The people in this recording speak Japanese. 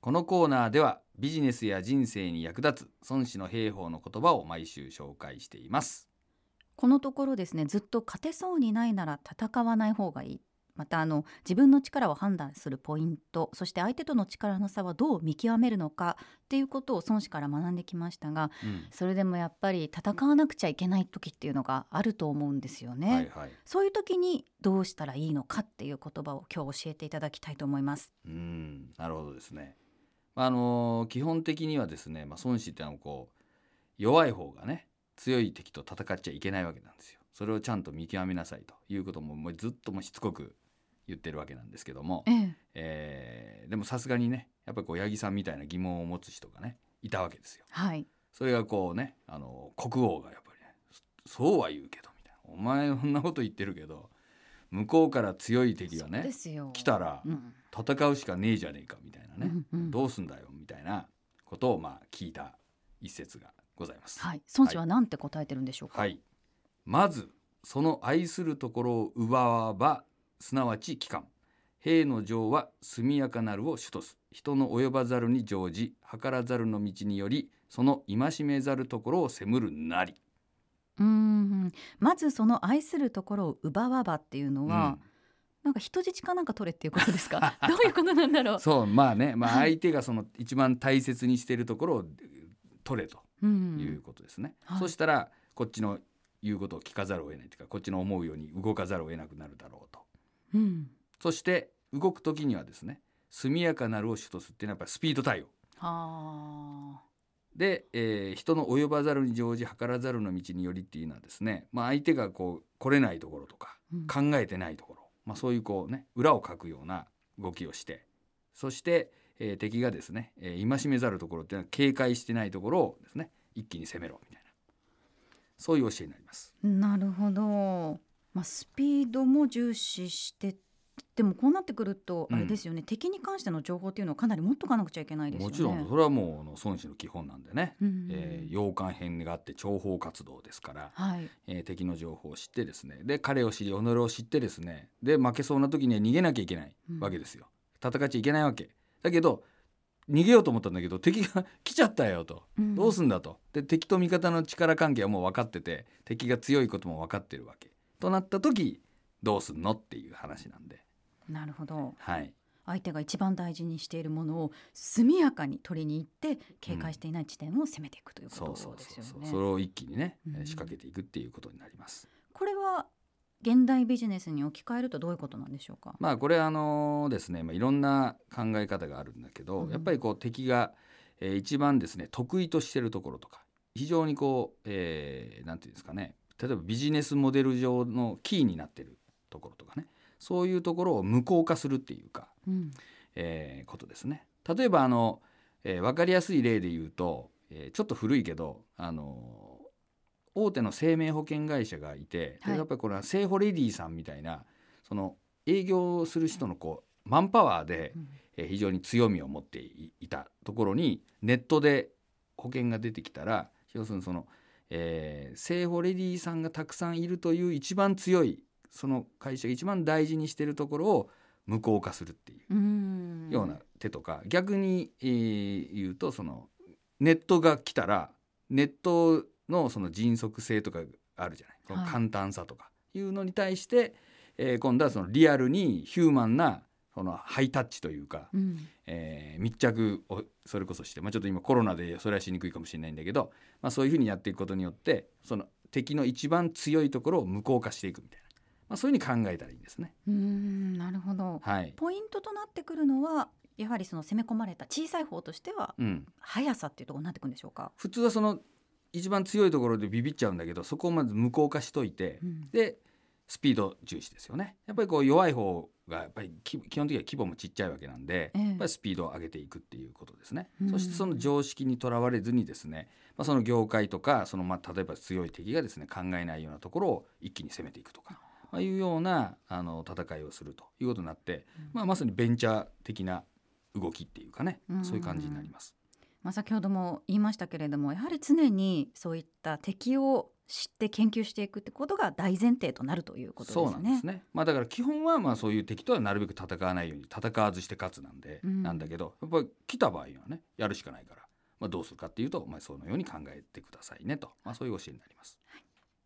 このコーナーではビジネスや人生に役立つ孫子の兵法の言葉を毎週紹介しています。 このところですね、ずっと勝てそうにないなら戦わない方がいい。また自分の力を判断するポイント、そして相手との力の差はどう見極めるのかっていうことを孫子から学んできましたが、それでもやっぱり戦わなくちゃいけない時っていうのがあると思うんですよね。 はいはい、 そういう時にどうしたらいいのかっていう言葉を今日教えていただきたいと思います。 なるほどですね。基本的にはですね、孫子ってのは弱い方がね強い敵と戦っちゃいけないわけなんですよ。それをちゃんと見極めなさいということも、ずっとしつこく言ってるわけなんですけども、でもさすがにねやっぱり八木さんみたいな疑問を持つ人がねいたわけですよ。 はい。 それが国王がやっぱりねそうは言うけどみたいな、お前そんなこと言ってるけど向こうから強い敵がね来たら戦うしかねえじゃねえかみたいなね、どうすんだよみたいなことを聞いた一節がございます。 はい。孫子は何て答えてるんでしょうか。 はい、まずその愛するところを奪わばすなわち帰還。兵の情は速やかなるを主とす。人の及ばざるに乗じ計らざるの道によりその戒めざるところを責むるなり。 まずその愛するところを奪わばっていうのは、なんか人質かなんか取れっていうことですかどういうことなんだろう。 そう相手がその一番大切にしているところを取れということですね。そしたらこっちの言うことを聞かざるを得ないというか、こっちの思うように動かざるを得なくなるだろうと、そして動く時にはですね速やかなるを主とすっていうのはやっぱりスピード対応で、人の及ばざるに乗じ計らざるの道によりっていうのはですね、相手が来れないところとか、考えてないところ、そういう裏をかくような動きをして、そして、敵がですね、戒めざるところっていうのは警戒してないところをですね一気に攻めろみたいな、そういう教えになります。 なるほど。スピードも重視して、でもこうなってくるとあれですよね、敵に関しての情報っていうのをかなり持っとかなくちゃいけないですよね。 もちろんそれはもう孫子の基本なんでね、洋館編があって諜報活動ですから、敵の情報を知ってですね、で彼を知り己を知ってですね、で負けそうな時には逃げなきゃいけないわけですよ、戦っちゃいけないわけだけど、逃げようと思ったんだけど敵が来ちゃったよと、どうすんだと。で敵と味方の力関係はもう分かってて、敵が強いことも分かってるわけとなった時どうすんのっていう話なんで。 なるほど、 はい、 相手が一番大事にしているものを速やかに取りに行って警戒していない地点を攻めていくということですよね。 それを一気にね、仕掛けていくっていうことになります。 これは現代ビジネスに置き換えるとどういうことなんでしょうか。 これですね、いろんな考え方があるんだけど、やっぱり敵が、一番ですね得意としているところとか、非常になんていうんですかね、例えばビジネスモデル上のキーになっているところとかね、そういうところを無効化するっていうか、ことですね。例えば分かりやすい例で言うと、ちょっと古いけど大手の生命保険会社がいて、やっぱりこれは生保レディさんみたいなその営業する人のマンパワーで、非常に強みを持っていたところにネットで保険が出てきたら、要するに生保レディさんがたくさんいるという一番強いその会社が一番大事にしているところを無効化するっていうような手とか、逆に、言うとネットが来たらネットのその迅速性とかあるじゃない、この簡単さとかいうのに対して、今度はそのリアルにヒューマンなそのハイタッチというか、密着をそれこそして、ちょっと今コロナでそれはしにくいかもしれないんだけど、そういうふうにやっていくことによってその敵の一番強いところを無効化していくみたいな、そういうふうに考えたらいいんですね。 なるほど、 はい、 ポイントとなってくるのはやはりその攻め込まれた小さい方としては、速さっていうところになってくるんでしょうか。 普通はその一番強いところでビビっちゃうんだけど、そこをまず無効化しといて、でスピード重視ですよね。やっぱり弱い方がやっぱり基本的には規模もちっちゃいわけなんで、やっぱりスピードを上げていくっていうことですね。そしてその常識にとらわれずにですね、その業界とか例えば強い敵がですね考えないようなところを一気に攻めていくとか、いうような戦いをするということになって、まさにベンチャー的な動きっていうかね、そういう感じになります。 先ほども言いましたけれども、やはり常にそういった敵を知って研究していくってことが大前提となるということですね。 そうなんですね。だから基本はそういう敵とはなるべく戦わないように、戦わずして勝つなんだけど、やっぱり来た場合はねやるしかないから、どうするかっていうと、そのように考えてくださいねと、そういう教えになります。